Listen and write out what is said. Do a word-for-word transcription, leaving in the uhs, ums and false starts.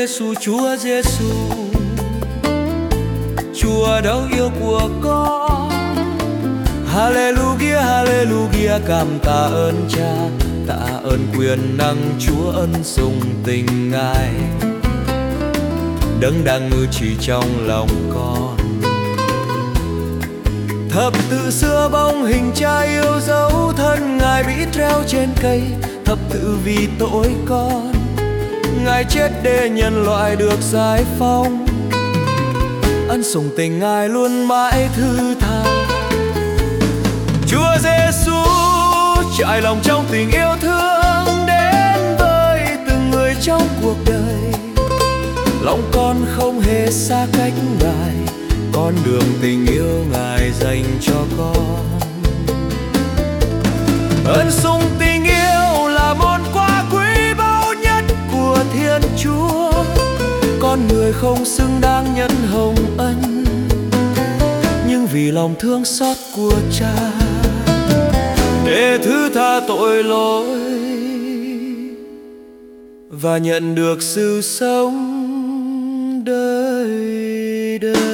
Giêsu, Chúa Giêsu, Chúa đâu yêu của con. Hallelujah, Hallelujah, cảm tạ ơn Cha, tạ ơn quyền năng Chúa ân sủng tình Ngài, đấng đang ngự trị trong lòng con. Thập tự xưa bóng hình Cha yêu dấu, thân Ngài bị treo trên cây, thập tự vì tội con, Ngài chết để nhân loại được giải phóng. Ân sủng tình Ngài luôn mãi thứ tha. Chúa Giêsu trải lòng trong tình yêu thương đến với từng người trong cuộc đời. Lòng con không hề xa cách Ngài, con đường tình yêu Ngài dành cho con. Ân sủng tình yêu là món quà quý báu nhất của Thiên Chúa. Con người không xứng đáng nhận hồng ân, nhưng vì lòng thương xót của Cha, để thứ tha tội lỗi và nhận được sự sống đời đời.